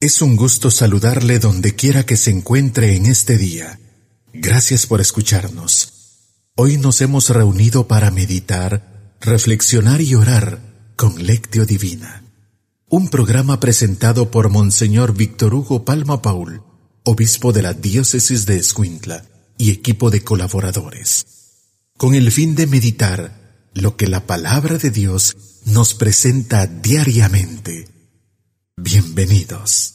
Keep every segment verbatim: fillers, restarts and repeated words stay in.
Es un gusto saludarle donde quiera que se encuentre en este día. Gracias por escucharnos. Hoy nos hemos reunido para meditar, reflexionar y orar con Lectio Divina. Un programa presentado por Monseñor Víctor Hugo Palma Paul, obispo de la diócesis de Escuintla y equipo de colaboradores, con el fin de meditar lo que la palabra de Dios nos presenta diariamente. Bienvenidos.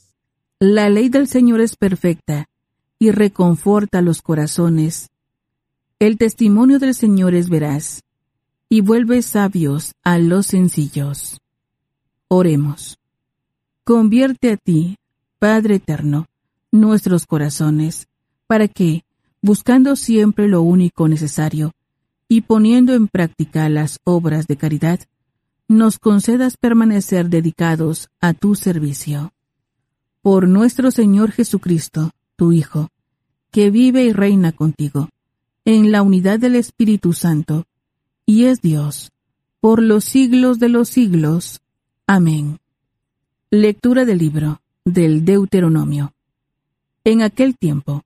La ley del Señor es perfecta y reconforta los corazones. El testimonio del Señor es veraz y vuelve sabios a los sencillos. Oremos. Convierte a ti, Padre eterno, nuestros corazones, para que, buscando siempre lo único necesario y poniendo en práctica las obras de caridad, nos concedas permanecer dedicados a tu servicio. Por nuestro Señor Jesucristo, tu Hijo, que vive y reina contigo, en la unidad del Espíritu Santo, y es Dios, por los siglos de los siglos. Amén. Lectura del libro del Deuteronomio. En aquel tiempo,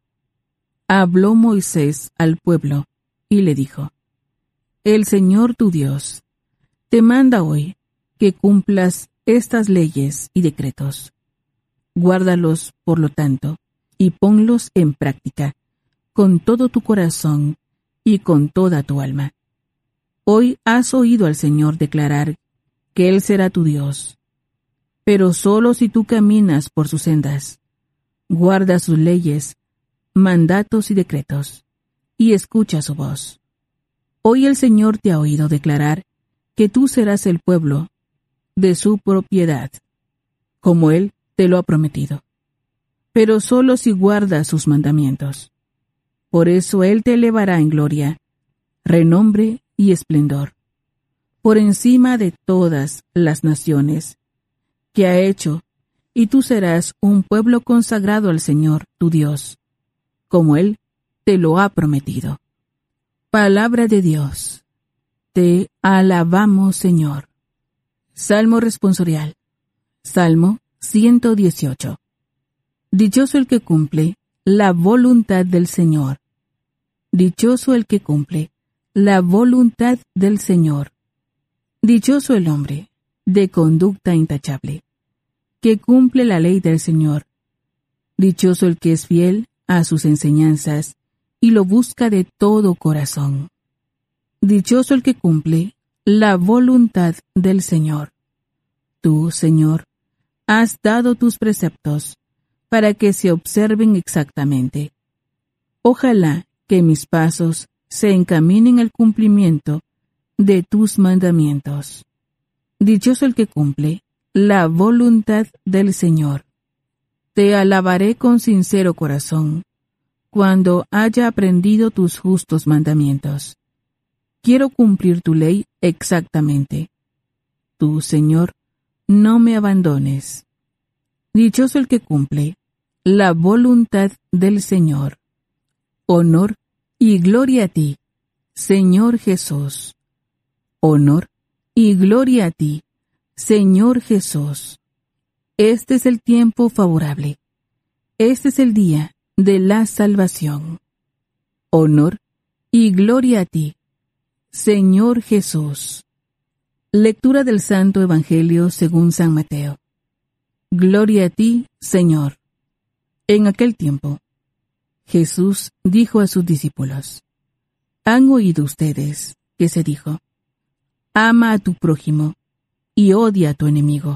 habló Moisés al pueblo, y le dijo: El Señor tu Dios te manda hoy que cumplas estas leyes y decretos. Guárdalos, por lo tanto, y ponlos en práctica, con todo tu corazón y con toda tu alma. Hoy has oído al Señor declarar que Él será tu Dios, pero solo si tú caminas por sus sendas, guardas sus leyes, mandatos y decretos, y escucha su voz. Hoy el Señor te ha oído declarar que tú serás el pueblo de su propiedad, como Él te lo ha prometido, pero solo si guardas sus mandamientos. Por eso Él te elevará en gloria, renombre y esplendor, por encima de todas las naciones que ha hecho, y tú serás un pueblo consagrado al Señor, tu Dios, como Él te lo ha prometido. Palabra de Dios. Te alabamos, Señor. Salmo responsorial. Salmo ciento dieciocho. Dichoso el que cumple la voluntad del Señor. Dichoso el que cumple la voluntad del Señor. Dichoso el hombre de conducta intachable, que cumple la ley del Señor. Dichoso el que es fiel a sus enseñanzas y lo busca de todo corazón. Dichoso el que cumple la voluntad del Señor. Tú, Señor, has dado tus preceptos para que se observen exactamente. Ojalá que mis pasos se encaminen al cumplimiento de tus mandamientos. Dichoso el que cumple la voluntad del Señor. Te alabaré con sincero corazón, cuando haya aprendido tus justos mandamientos. Quiero cumplir tu ley exactamente. Tú, Señor, no me abandones. Dichoso el que cumple la voluntad del Señor. Honor y gloria a ti, Señor Jesús. Honor y gloria a ti, Señor Jesús. Este es el tiempo favorable. Este es el día de la salvación. Honor y gloria a ti, Señor Jesús. Lectura del Santo Evangelio según San Mateo. Gloria a ti, Señor. En aquel tiempo, Jesús dijo a sus discípulos: Han oído ustedes que se dijo: Ama a tu prójimo y odia a tu enemigo.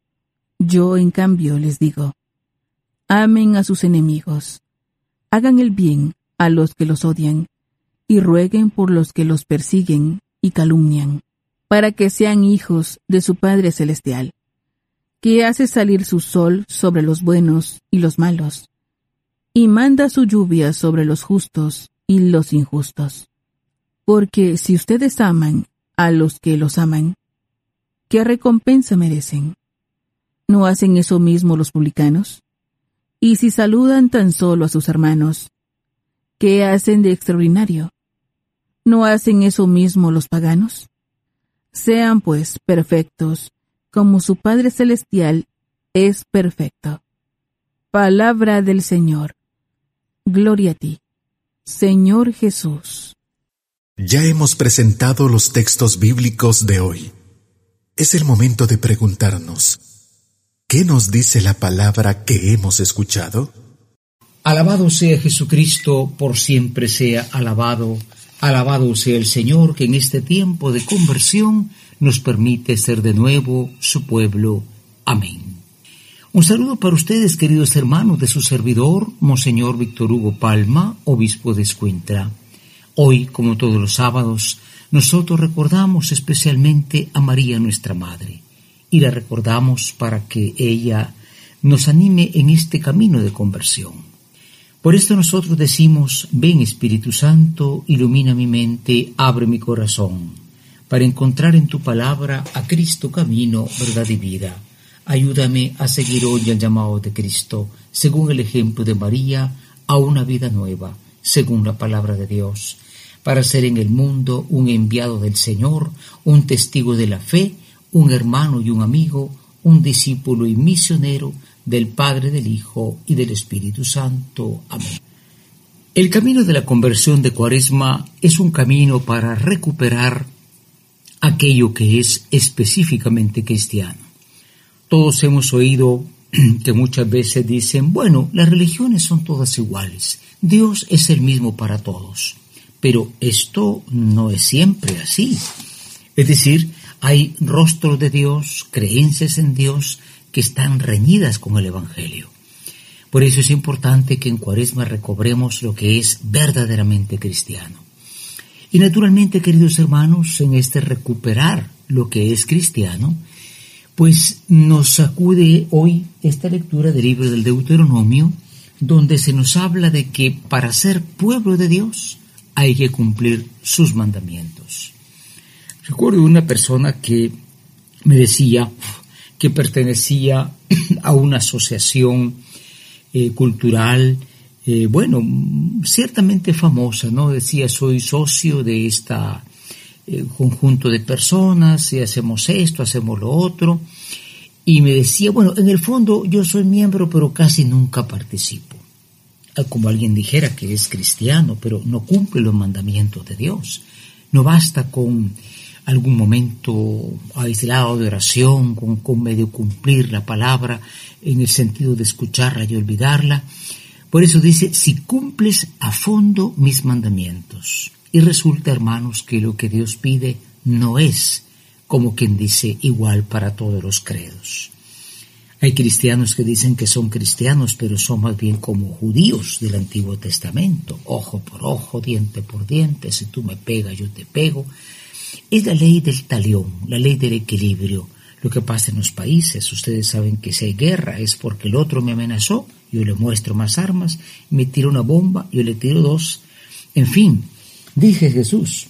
Yo, en cambio, les digo: Amen a sus enemigos, hagan el bien a los que los odian, y rueguen por los que los persiguen y calumnian, para que sean hijos de su Padre Celestial, que hace salir su sol sobre los buenos y los malos, y manda su lluvia sobre los justos y los injustos. Porque si ustedes aman a los que los aman, ¿qué recompensa merecen? ¿No hacen eso mismo los publicanos? Y si saludan tan solo a sus hermanos, ¿qué hacen de extraordinario? ¿No hacen eso mismo los paganos? Sean, pues, perfectos, como su Padre Celestial es perfecto. Palabra del Señor. Gloria a ti, Señor Jesús. Ya hemos presentado los textos bíblicos de hoy. Es el momento de preguntarnos, ¿qué nos dice la palabra que hemos escuchado? Alabado sea Jesucristo, por siempre sea alabado. Alabado sea el Señor, que en este tiempo de conversión nos permite ser de nuevo su pueblo. Amén. Un saludo para ustedes, queridos hermanos, de su servidor, Monseñor Víctor Hugo Palma, obispo de Escuintla. Hoy, como todos los sábados, nosotros recordamos especialmente a María, nuestra Madre, y la recordamos para que ella nos anime en este camino de conversión. Por esto nosotros decimos: ven Espíritu Santo, ilumina mi mente, abre mi corazón, para encontrar en tu palabra a Cristo camino, verdad y vida. Ayúdame a seguir hoy el llamado de Cristo, según el ejemplo de María, a una vida nueva, según la palabra de Dios, para ser en el mundo un enviado del Señor, un testigo de la fe, un hermano y un amigo, un discípulo y misionero del Padre, del Hijo y del Espíritu Santo. Amén. El camino de la conversión de Cuaresma es un camino para recuperar aquello que es específicamente cristiano. Todos hemos oído que muchas veces dicen, bueno, las religiones son todas iguales, Dios es el mismo para todos, pero esto no es siempre así. Es decir, hay rostros de Dios, creencias en Dios que están reñidas con el Evangelio. Por eso es importante que en Cuaresma recobremos lo que es verdaderamente cristiano. Y naturalmente, queridos hermanos, en este recuperar lo que es cristiano, pues nos sacude hoy esta lectura del libro del Deuteronomio, donde se nos habla de que para ser pueblo de Dios hay que cumplir sus mandamientos. Recuerdo una persona que me decía que pertenecía a una asociación eh, cultural, eh, bueno, ciertamente famosa, ¿no? Decía, soy socio de esta Eh, conjunto de personas, y hacemos esto, hacemos lo otro, y me decía, bueno, en el fondo yo soy miembro, pero casi nunca participo. Como alguien dijera que es cristiano, pero no cumple los mandamientos de Dios. No basta con algún momento aislado de oración, con, con medio cumplir la palabra, en el sentido de escucharla y olvidarla. Por eso dice, si cumples a fondo mis mandamientos. Y resulta, hermanos, que lo que Dios pide no es, como quien dice, igual para todos los credos. Hay cristianos que dicen que son cristianos, pero son más bien como judíos del Antiguo Testamento. Ojo por ojo, diente por diente, si tú me pegas, yo te pego. Es la ley del talión, la ley del equilibrio. Lo que pasa en los países, ustedes saben que si hay guerra es porque el otro me amenazó, yo le muestro más armas, me tiro una bomba, yo le tiro dos, en fin. Dije Jesús,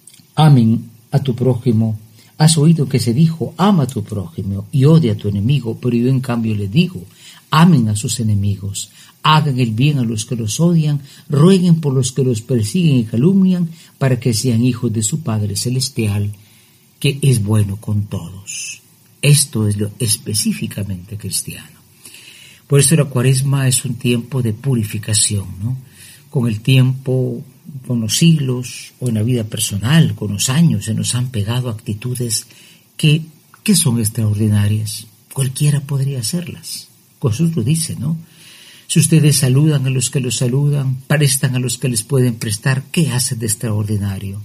amen a tu prójimo. Has oído que se dijo, ama a tu prójimo y odia a tu enemigo, pero yo en cambio les digo, amen a sus enemigos, hagan el bien a los que los odian, rueguen por los que los persiguen y calumnian, para que sean hijos de su Padre Celestial, que es bueno con todos. Esto es lo específicamente cristiano. Por eso la Cuaresma es un tiempo de purificación, ¿no? Con el tiempo, con los siglos, o en la vida personal, con los años, se nos han pegado actitudes que, que son extraordinarias. Cualquiera podría hacerlas. Jesús lo dice, ¿no? Si ustedes saludan a los que los saludan, prestan a los que les pueden prestar, ¿qué hace de extraordinario?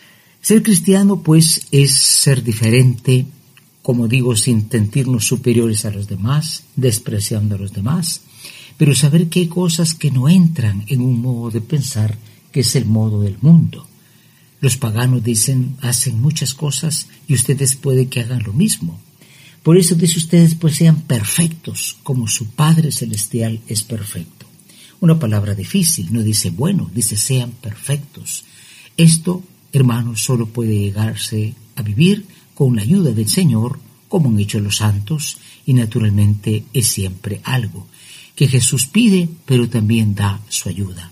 Ser cristiano, pues, es ser diferente, como digo, sin sentirnos superiores a los demás, despreciando a los demás, pero saber que hay cosas que no entran en un modo de pensar que es el modo del mundo. Los paganos dicen, hacen muchas cosas y ustedes puede que hagan lo mismo. Por eso dice, ustedes pues sean perfectos como su Padre Celestial es perfecto. Una palabra difícil, no dice bueno, dice sean perfectos. Esto, hermanos, solo puede llegarse a vivir con la ayuda del Señor, como han hecho los santos, y naturalmente es siempre algo que Jesús pide, pero también da su ayuda.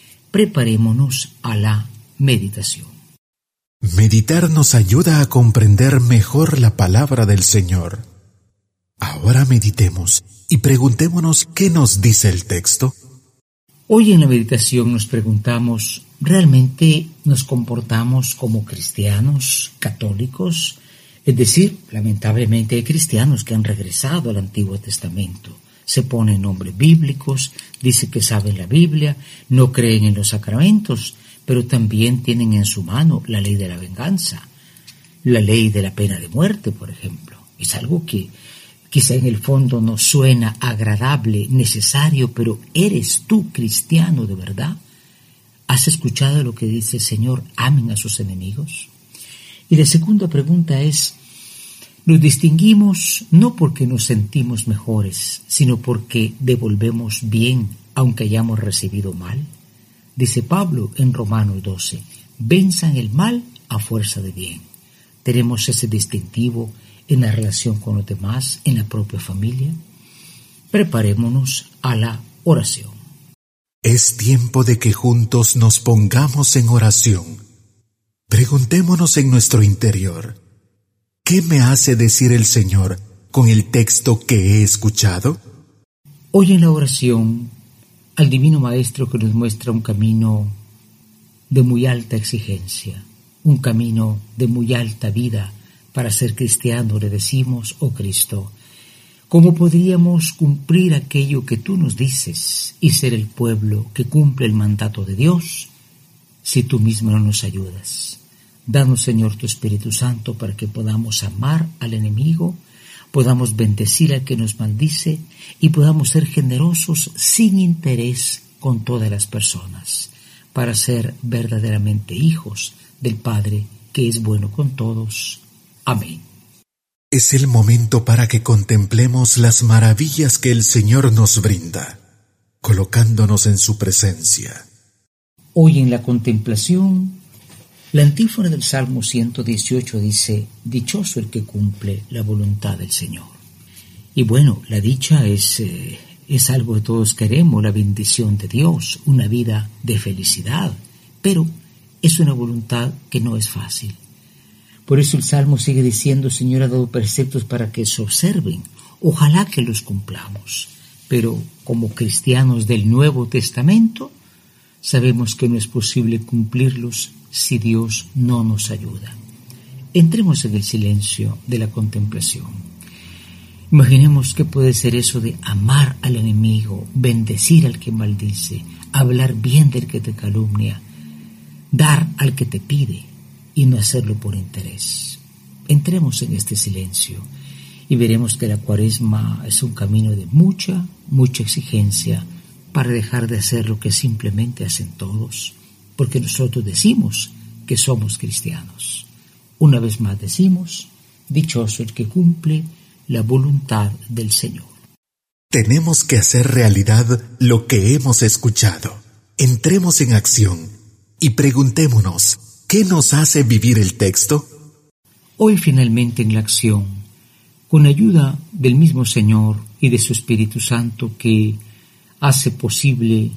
Preparémonos a la meditación. Meditar nos ayuda a comprender mejor la palabra del Señor. Ahora meditemos y preguntémonos qué nos dice el texto. Hoy en la meditación nos preguntamos, ¿realmente nos comportamos como cristianos católicos? Es decir, lamentablemente hay cristianos que han regresado al Antiguo Testamento. Se ponen nombres bíblicos, dicen que saben la Biblia, no creen en los sacramentos, pero también tienen en su mano la ley de la venganza, la ley de la pena de muerte, por ejemplo. Es algo que quizá en el fondo no suena agradable, necesario, pero ¿eres tú cristiano de verdad? ¿Has escuchado lo que dice el Señor? Amen a sus enemigos. Y la segunda pregunta es, nos distinguimos no porque nos sentimos mejores, sino porque devolvemos bien aunque hayamos recibido mal. Dice Pablo en Romanos doce, venzan el mal a fuerza de bien. Tenemos ese distintivo en la relación con los demás, en la propia familia. Preparémonos a la oración. Es tiempo de que juntos nos pongamos en oración. Preguntémonos en nuestro interior, ¿qué me hace decir el Señor con el texto que he escuchado? Hoy en la oración, al Divino Maestro que nos muestra un camino de muy alta exigencia, un camino de muy alta vida para ser cristiano, le decimos, oh Cristo, ¿cómo podríamos cumplir aquello que tú nos dices y ser el pueblo que cumple el mandato de Dios si tú mismo no nos ayudas? Danos, Señor, tu Espíritu Santo para que podamos amar al enemigo, podamos bendecir al que nos maldice y podamos ser generosos sin interés con todas las personas, para ser verdaderamente hijos del Padre que es bueno con todos. Amén. Es el momento para que contemplemos las maravillas que el Señor nos brinda, colocándonos en su presencia. Hoy en la contemplación, la antífona del Salmo ciento dieciocho dice, dichoso el que cumple la voluntad del Señor. Y bueno, la dicha es, eh, es algo que todos queremos, la bendición de Dios, una vida de felicidad, pero es una voluntad que no es fácil. Por eso el Salmo sigue diciendo, Señor ha dado preceptos para que se observen, ojalá que los cumplamos. Pero como cristianos del Nuevo Testamento, sabemos que no es posible cumplirlos si Dios no nos ayuda. Entremos en el silencio de la contemplación. Imaginemos qué puede ser eso de amar al enemigo, bendecir al que maldice, hablar bien del que te calumnia, dar al que te pide y no hacerlo por interés. Entremos en este silencio y veremos que la Cuaresma es un camino de mucha, mucha exigencia para dejar de hacer lo que simplemente hacen todos, porque nosotros decimos que somos cristianos. Una vez más decimos, dichoso el que cumple la voluntad del Señor. Tenemos que hacer realidad lo que hemos escuchado. Entremos en acción y preguntémonos, ¿qué nos hace vivir el texto? Hoy finalmente en la acción, con ayuda del mismo Señor y de su Espíritu Santo que hace posible,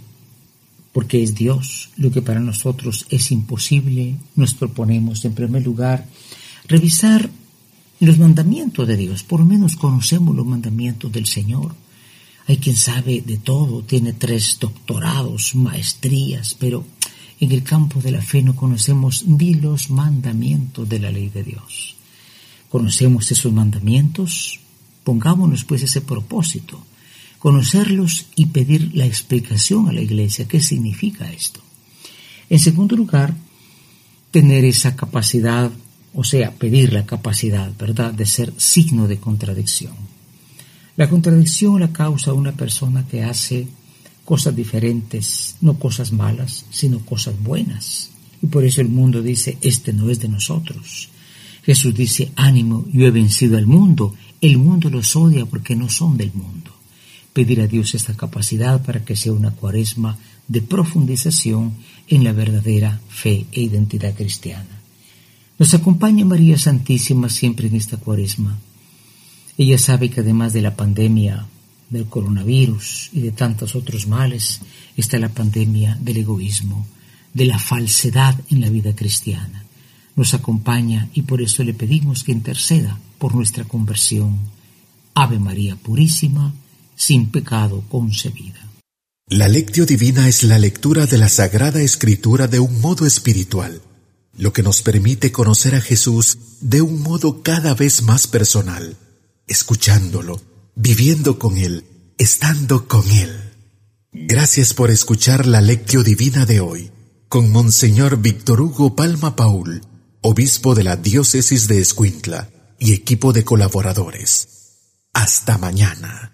porque es Dios, lo que para nosotros es imposible, nos proponemos en primer lugar revisar los mandamientos de Dios. Por lo menos conocemos los mandamientos del Señor. Hay quien sabe de todo, tiene tres doctorados, maestrías, pero en el campo de la fe no conocemos ni los mandamientos de la ley de Dios. ¿Conocemos esos mandamientos? Pongámonos pues ese propósito, conocerlos y pedir la explicación a la Iglesia. ¿Qué significa esto? En segundo lugar, tener esa capacidad, o sea, pedir la capacidad, ¿verdad?, de ser signo de contradicción. La contradicción la causa una persona que hace cosas diferentes, no cosas malas, sino cosas buenas. Y por eso el mundo dice, este no es de nosotros. Jesús dice, ánimo, yo he vencido al mundo. El mundo los odia porque no son del mundo. Pedir a Dios esta capacidad para que sea una Cuaresma de profundización en la verdadera fe e identidad cristiana. Nos acompaña María Santísima siempre en esta Cuaresma. Ella sabe que además de la pandemia del coronavirus y de tantos otros males, está la pandemia del egoísmo, de la falsedad en la vida cristiana. Nos acompaña y por eso le pedimos que interceda por nuestra conversión Ave María Purísima, sin pecado concebida. La Lectio Divina es la lectura de la Sagrada Escritura de un modo espiritual, lo que nos permite conocer a Jesús de un modo cada vez más personal, escuchándolo, viviendo con Él, estando con Él. Gracias por escuchar la Lectio Divina de hoy, con Monseñor Víctor Hugo Palma Paul, obispo de la Diócesis de Escuintla y equipo de colaboradores. Hasta mañana.